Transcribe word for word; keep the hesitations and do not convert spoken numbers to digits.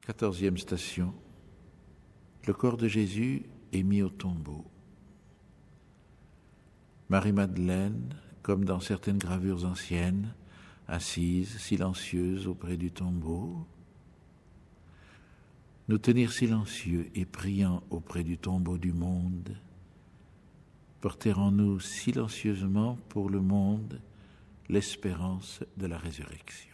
Quatorzième station. Le corps de Jésus est mis au tombeau. Marie-Madeleine, comme dans certaines gravures anciennes, assise, silencieuse auprès du tombeau. Nous tenir silencieux et priant auprès du tombeau du monde, porter en nous silencieusement pour le monde l'espérance de la résurrection.